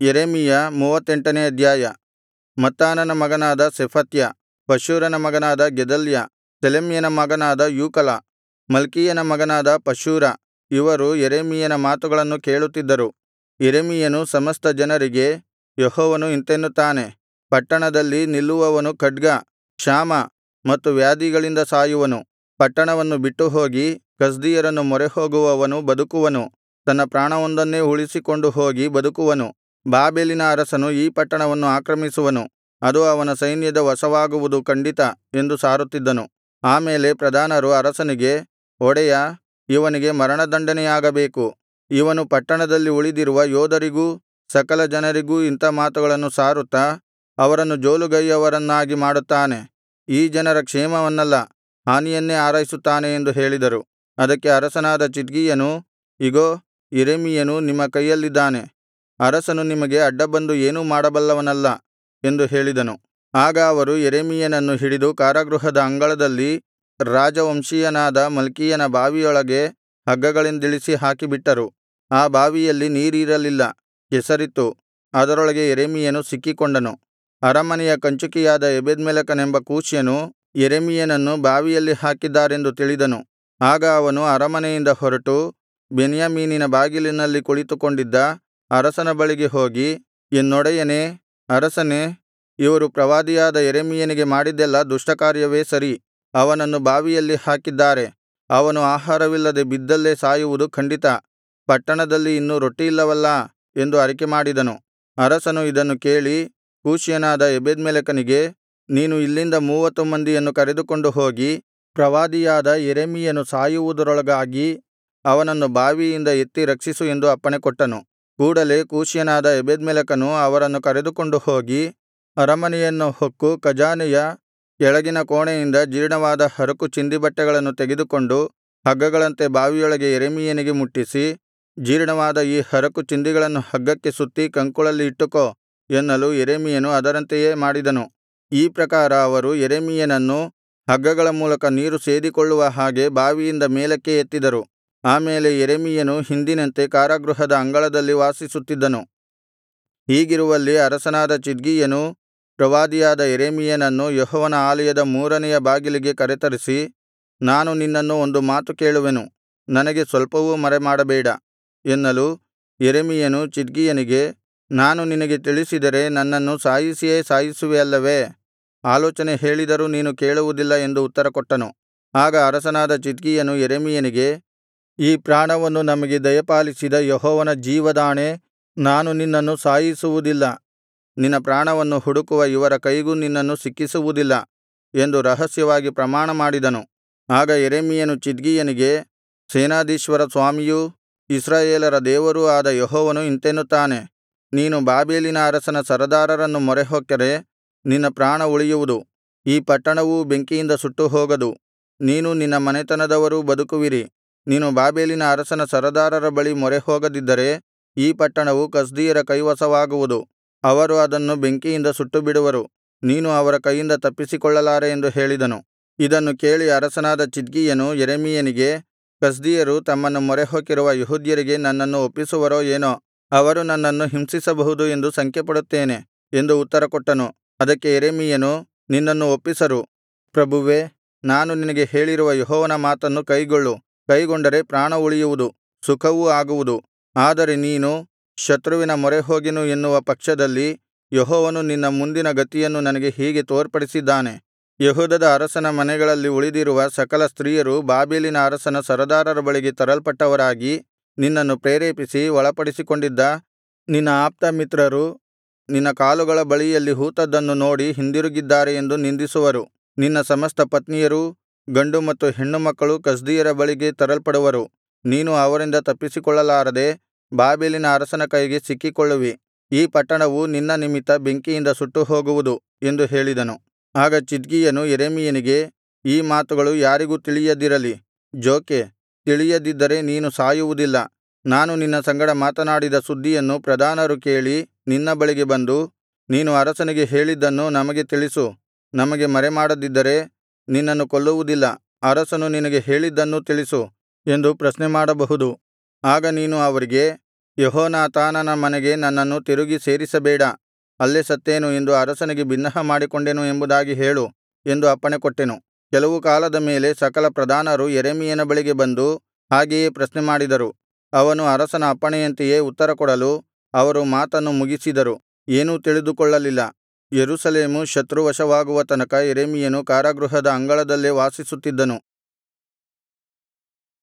ಯೆರೆಮೀಯ 38ನೇ ಅಧ್ಯಾಯ. ಮತ್ತಾನನ ಮಗನಾದ ಶೆಫತ್ಯ, ಪಷ್ಹೂರನ ಮಗನಾದ ಗೆದಲ್ಯ, ಶೆಲೆಮ್ಯನ ಮಗನಾದ ಯೂಕಲ, ಮಲ್ಕೀಯನ ಮಗನಾದ ಪಷ್ಹೂರ, ಇವರು ಯೆರೆಮೀಯನ ಮಾತುಗಳನ್ನು ಕೇಳುತ್ತಿದ್ದರು. ಯೆರೆಮೀಯನು ಸಮಸ್ತ ಜನರಿಗೆ, ಯೆಹೋವನು ಇಂತೆನ್ನುತ್ತಾನೆ, ಪಟ್ಟಣದಲ್ಲಿ ನಿಲ್ಲುವವನು ಖಡ್ಗ, ಕ್ಷಾಮ ಮತ್ತು ವ್ಯಾಧಿಗಳಿಂದ ಸಾಯುವನು. ಪಟ್ಟಣವನ್ನು ಬಿಟ್ಟುಹೋಗಿ ಕಸ್ದೀಯರನ್ನು ಮೊರೆಹೋಗುವವನು ಬದುಕುವನು, ತನ್ನ ಪ್ರಾಣವೊಂದನ್ನೇ ಉಳಿಸಿಕೊಂಡು ಹೋಗಿ ಬದುಕುವನು. ಬಾಬೆಲಿನ ಅರಸನು ಈ ಪಟ್ಟಣವನ್ನು ಆಕ್ರಮಿಸುವನು, ಅದು ಅವನ ಸೈನ್ಯದ ವಶವಾಗುವುದು ಖಂಡಿತ ಎಂದು ಸಾರುತ್ತಿದ್ದನು. ಆಮೇಲೆ ಪ್ರಧಾನರು ಅರಸನಿಗೆ, ಒಡೆಯಾ, ಇವನಿಗೆ ಮರಣದಂಡನೆಯಾಗಬೇಕು. ಇವನು ಪಟ್ಟಣದಲ್ಲಿ ಉಳಿದಿರುವ ಯೋಧರಿಗೂ ಸಕಲ ಜನರಿಗೂ ಇಂಥ ಮಾತುಗಳನ್ನು ಸಾರುತ್ತಾ ಅವರನ್ನು ಜೋಲುಗೈಯವರನ್ನಾಗಿ ಮಾಡುತ್ತಾನೆ. ಈ ಜನರ ಕ್ಷೇಮವನ್ನಲ್ಲ, ಹಾನಿಯನ್ನೇ ಹಾರೈಸುತ್ತಾನೆ ಎಂದು ಹೇಳಿದರು. ಅದಕ್ಕೆ ಅರಸನಾದ ಚಿದ್ಕೀಯನು, ಇಗೋ, ಯೆರೆಮೀಯನು ನಿಮ್ಮ ಕೈಯಲ್ಲಿದ್ದಾನೆ. ಅರಸನು ನಿಮಗೆ ಅಡ್ಡಬಂದು ಏನೂ ಮಾಡಬಲ್ಲವನಲ್ಲ ಎಂದು ಹೇಳಿದನು. ಆಗ ಅವರು ಯೆರೆಮೀಯನನ್ನು ಹಿಡಿದು ಕಾರಾಗೃಹದ ಅಂಗಳದಲ್ಲಿ ರಾಜವಂಶೀಯನಾದ ಮಲ್ಕೀಯನ ಬಾವಿಯೊಳಗೆ ಹಗ್ಗಗಳಿಂದಿಳಿಸಿ ಹಾಕಿಬಿಟ್ಟರು. ಆ ಬಾವಿಯಲ್ಲಿ ನೀರಿರಲಿಲ್ಲ, ಕೆಸರಿತ್ತು. ಅದರೊಳಗೆ ಯೆರೆಮೀಯನು ಸಿಕ್ಕಿಕೊಂಡನು. ಅರಮನೆಯ ಕಂಚುಕಿಯಾದ ಎಬೆದ್ಮೆಲೆಕನೆಂಬ ಕೂಷ್ಯನು ಯೆರೆಮೀಯನನ್ನು ಬಾವಿಯಲ್ಲಿ ಹಾಕಿದ್ದಾರೆಂದು ತಿಳಿದನು. ಆಗ ಅವನು ಅರಮನೆಯಿಂದ ಹೊರಟು ಬೆನ್ಯಾಮೀನಿನ ಬಾಗಿಲಿನಲ್ಲಿ ಕುಳಿತುಕೊಂಡಿದ್ದ ಅರಸನ ಬಳಿಗೆ ಹೋಗಿ, ಎನ್ನೊಡೆಯನೇ ಅರಸನೇ, ಇವರು ಪ್ರವಾದಿಯಾದ ಯೆರೆಮೀಯನಿಗೆ ಮಾಡಿದ್ದೆಲ್ಲಾ ದುಷ್ಟಕಾರ್ಯವೇ ಸರಿ. ಅವನನ್ನು ಬಾವಿಯಲ್ಲಿ ಹಾಕಿದ್ದಾರೆ. ಅವನು ಆಹಾರವಿಲ್ಲದೆ ಬಿದ್ದಲ್ಲೇ ಸಾಯುವುದು ಖಂಡಿತ. ಪಟ್ಟಣದಲ್ಲಿ ಇನ್ನೂ ರೊಟ್ಟಿಯಿಲ್ಲವಲ್ಲಾ ಎಂದು ಅರಿಕೆಮಾಡಿದನು. ಅರಸನು ಇದನ್ನು ಕೇಳಿ ಕೂಷ್ಯನಾದ ಎಬೆದ್ಮೆಲೆಕನಿಗೆ, ನೀನು ಇಲ್ಲಿಂದ 30 ಮಂದಿಯನ್ನು ಕರೆದುಕೊಂಡು ಹೋಗಿ ಪ್ರವಾದಿಯಾದ ಯೆರೆಮೀಯನು ಸಾಯುವುದರೊಳಗಾಗಿ ಅವನನ್ನು ಬಾವಿಯಿಂದ ಎತ್ತಿ ರಕ್ಷಿಸು ಎಂದು ಅಪ್ಪಣೆಕೊಟ್ಟನು. ಕೂಡಲೆ ಕೂಷ್ಯನಾದ ಎಬೆದ್ಮೆಲೆಕನು ಅವರನ್ನು ಕರೆದುಕೊಂಡು ಹೋಗಿ ಅರಮನೆಯನ್ನು ಹೊಕ್ಕು ಖಜಾನೆಯ ಕೆಳಗಿನ ಕೋಣೆಯಿಂದ ಜೀರ್ಣವಾದ ಹರಕು ಚಿಂದಿಬಟ್ಟೆಗಳನ್ನು ತೆಗೆದುಕೊಂಡು ಹಗ್ಗಗಳಂತೆ ಬಾವಿಯೊಳಗೆ ಯೆರೆಮೀಯನಿಗೆ ಮುಟ್ಟಿಸಿ, ಜೀರ್ಣವಾದ ಈ ಹರಕು ಚಿಂದಿಗಳನ್ನು ಹಗ್ಗಕ್ಕೆ ಸುತ್ತಿ ಕಂಕುಳಲ್ಲಿ ಇಟ್ಟುಕೋ ಎನ್ನಲು ಯೆರೆಮೀಯನು ಅದರಂತೆಯೇ ಮಾಡಿದನು. ಈ ಪ್ರಕಾರ ಅವರು ಯೆರೆಮೀಯನನ್ನು ಹಗ್ಗಗಳ ಮೂಲಕ ನೀರು ಸೇದಿಕೊಳ್ಳುವ ಹಾಗೆ ಬಾವಿಯಿಂದ ಮೇಲಕ್ಕೆ ಎತ್ತಿದರು. ಆಮೇಲೆ ಯೆರೆಮೀಯನು ಹಿಂದಿನಂತೆ ಕಾರಾಗೃಹದ ಅಂಗಳದಲ್ಲಿ ವಾಸಿಸುತ್ತಿದ್ದನು. ಹೀಗಿರುವಲ್ಲಿ ಅರಸನಾದ ಚಿದ್ಕೀಯನು ಪ್ರವಾದಿಯಾದ ಯೆರೆಮೀಯನನ್ನು ಯೆಹೋವನ ಆಲಯದ 3ನೆಯ ಬಾಗಿಲಿಗೆ ಕರೆತರಿಸಿ, ನಾನು ನಿನ್ನನ್ನು ಒಂದು ಮಾತು ಕೇಳುವೆನು, ನನಗೆ ಸ್ವಲ್ಪವೂ ಮರೆಮಾಡಬೇಡ ಎನ್ನಲು, ಯೆರೆಮೀಯನು ಚಿದ್ಕೀಯನಿಗೆ, ನಾನು ನಿನಗೆ ತಿಳಿಸಿದರೆ ನನ್ನನ್ನು ಸಾಯಿಸಿಯೇ ಸಾಯಿಸುವೆ ಅಲ್ಲವೇ? ಆಲೋಚನೆ ಹೇಳಿದರೂ ನೀನು ಕೇಳುವುದಿಲ್ಲ ಎಂದು ಉತ್ತರಕೊಟ್ಟನು. ಆಗ ಅರಸನಾದ ಚಿದ್ಕೀಯನು ಯೆರೆಮೀಯನಿಗೆ, ಈ ಪ್ರಾಣವನ್ನು ನಮಗೆ ದಯಪಾಲಿಸಿದ ಯೆಹೋವನ ಜೀವದಾಣೆ, ನಾನು ನಿನ್ನನ್ನು ಸಾಯಿಸುವುದಿಲ್ಲ. ನಿನ್ನ ಪ್ರಾಣವನ್ನು ಹುಡುಕುವ ಇವರ ಕೈಗೂ ನಿನ್ನನ್ನು ಸಿಕ್ಕಿಸುವುದಿಲ್ಲ ಎಂದು ರಹಸ್ಯವಾಗಿ ಪ್ರಮಾಣ ಮಾಡಿದನು. ಆಗ ಯೆರೆಮೀಯನು ಚಿದ್ಕೀಯನಿಗೆ, ಸೇನಾಧೀಶ್ವರ ಸ್ವಾಮಿಯೂ ಇಸ್ರಾಯೇಲರ ದೇವರೂ ಆದ ಯೆಹೋವನು ಇಂತೆನ್ನುತ್ತಾನೆ, ನೀನು ಬಾಬೆಲಿನ ಅರಸನ ಸರದಾರರನ್ನು ಮೊರೆಹೊಕ್ಕರೆ ನಿನ್ನ ಪ್ರಾಣ ಉಳಿಯುವುದು. ಈ ಪಟ್ಟಣವೂ ಬೆಂಕಿಯಿಂದ ಸುಟ್ಟು ಹೋಗದು. ನೀನೂ ನಿನ್ನ ಮನೆತನದವರೂ ಬದುಕುವಿರಿ. ನೀನು ಬಾಬೆಲಿನ ಅರಸನ ಸರದಾರರ ಬಳಿ ಮೊರೆಹೋಗದಿದ್ದರೆ ಈ ಪಟ್ಟಣವು ಕಸ್ದೀಯರ ಕೈವಶವಾಗುವುದು. ಅವರು ಅದನ್ನು ಬೆಂಕಿಯಿಂದ ಸುಟ್ಟುಬಿಡುವರು. ನೀನು ಅವರ ಕೈಯಿಂದ ತಪ್ಪಿಸಿಕೊಳ್ಳಲಾರೆ ಎಂದು ಹೇಳಿದನು. ಇದನ್ನು ಕೇಳಿ ಅರಸನಾದ ಚಿದ್ಕೀಯನು ಯೆರೆಮೀಯನಿಗೆ, ಕಸ್ದೀಯರು ತಮ್ಮನ್ನು ಮೊರೆಹೊಕ್ಕಿರುವ ಯೆಹೂದ್ಯರಿಗೆ ನನ್ನನ್ನು ಒಪ್ಪಿಸುವರೋ ಏನೋ, ಅವರು ನನ್ನನ್ನು ಹಿಂಸಿಸಬಹುದು ಎಂದು ಶಂಕೆಪಡುತ್ತೇನೆ ಎಂದು ಉತ್ತರಕೊಟ್ಟನು. ಅದಕ್ಕೆ ಯೆರೆಮೀಯನು, ನಿನ್ನನ್ನು ಒಪ್ಪಿಸರು. ಪ್ರಭುವೇ, ನಾನು ನಿನಗೆ ಹೇಳಿರುವ ಯೆಹೋವನ ಮಾತನ್ನು ಕೈಗೊಳ್ಳು. ಕೈಗೊಂಡರೆ ಪ್ರಾಣ ಉಳಿಯುವುದು, ಸುಖವೂ ಆಗುವುದು. ಆದರೆ ನೀನು ಶತ್ರುವಿನ ಮೊರೆಹೋಗೆನು ಎನ್ನುವ ಪಕ್ಷದಲ್ಲಿ ಯೆಹೋವನು ನಿನ್ನ ಮುಂದಿನ ಗತಿಯನ್ನು ನನಗೆ ಹೀಗೆ ತೋರ್ಪಡಿಸಿದ್ದಾನೆ. ಯೆಹೂದದ ಅರಸನ ಮನೆಗಳಲ್ಲಿ ಉಳಿದಿರುವ ಸಕಲ ಸ್ತ್ರೀಯರು ಬಾಬೆಲಿನ ಅರಸನ ಸರದಾರರ ಬಳಿಗೆ ತರಲ್ಪಟ್ಟವರಾಗಿ ನಿನ್ನನ್ನು ಪ್ರೇರೇಪಿಸಿ ಒಳಪಡಿಸಿಕೊಂಡಿದ್ದ ನಿನ್ನ ಆಪ್ತಮಿತ್ರರು ನಿನ್ನ ಕಾಲುಗಳ ಬಳಿಯಲ್ಲಿ ಹೂತದ್ದನ್ನು ನೋಡಿ ಹಿಂದಿರುಗಿದ್ದಾರೆ ಎಂದು ನಿಂದಿಸುವರು. ನಿನ್ನ ಸಮಸ್ತ ಪತ್ನಿಯರೂ ಗಂಡು ಮತ್ತು ಹೆಣ್ಣು ಮಕ್ಕಳು ಕಸ್ದೀಯರ ಬಳಿಗೆ ತರಲ್ಪಡುವರು. ನೀನು ಅವರಿಂದ ತಪ್ಪಿಸಿಕೊಳ್ಳಲಾರದೆ ಬಾಬೆಲಿನ ಅರಸನ ಕೈಗೆ ಸಿಕ್ಕಿಕೊಳ್ಳುವಿ. ಈ ಪಟ್ಟಣವು ನಿನ್ನ ನಿಮಿತ್ತ ಬೆಂಕಿಯಿಂದ ಸುಟ್ಟು ಹೋಗುವುದು ಎಂದು ಹೇಳಿದನು. ಆಗ ಚಿದ್ಕೀಯನು ಯೆರೆಮೀಯನಿಗೆ, ಈ ಮಾತುಗಳು ಯಾರಿಗೂ ತಿಳಿಯದಿರಲಿ. ಜೋಕೆ, ತಿಳಿಯದಿದ್ದರೆ ನೀನು ಸಾಯುವುದಿಲ್ಲ. ನಾನು ನಿನ್ನ ಸಂಗಡ ಮಾತನಾಡಿದ ಸುದ್ದಿಯನ್ನು ಪ್ರಧಾನರು ಕೇಳಿ ನಿನ್ನ ಬಳಿಗೆ ಬಂದು, ನೀನು ಅರಸನಿಗೆ ಹೇಳಿದ್ದನ್ನು ನಮಗೆ ತಿಳಿಸು, ನಮಗೆ ಮರೆಮಾಡದಿದ್ದರೆ ನಿನ್ನನ್ನು ಕೊಲ್ಲುವುದಿಲ್ಲ, ಅರಸನು ನಿನಗೆ ಹೇಳಿದ್ದನ್ನೂ ತಿಳಿಸು ಎಂದು ಪ್ರಶ್ನೆಮಾಡಬಹುದು. ಆಗ ನೀನು ಅವರಿಗೆ, ಯೆಹೋನಾಥಾನನ ಮನೆಗೆ ನನ್ನನ್ನು ತಿರುಗಿ ಸೇರಿಸಬೇಡ ಅಲ್ಲೇ ಸತ್ತೇನು ಎಂದು ಅರಸನಿಗೆ ಬಿನ್ನಹ ಮಾಡಿಕೊಂಡೆನು ಎಂಬುದಾಗಿ ಹೇಳು ಎಂದು ಅಪ್ಪಣೆಕೊಟ್ಟೆನು ಕೆಲವು ಕಾಲದ ಮೇಲೆ ಸಕಲ ಪ್ರಧಾನರು ಯೆರೆಮೀಯನ ಬಳಿಗೆ ಬಂದು ಹಾಗೆಯೇ ಪ್ರಶ್ನೆಮಾಡಿದರು ಅವನು ಅರಸನ ಅಪ್ಪಣೆಯಂತೆಯೇ ಉತ್ತರಕೊಡಲು ಅವರು ಮಾತನ್ನು ಮುಗಿಸಿದರು ಏನೂ ತಿಳಿದುಕೊಳ್ಳಲಿಲ್ಲ ಯೆರೂಸಲೇಮು ಶತ್ರುವಶವಾಗುವ ತನಕ ಯೆರೆಮೀಯನು ಕಾರಾಗೃಹದ ಅಂಗಳದಲ್ಲೇ ವಾಸಿಸುತ್ತಿದ್ದನು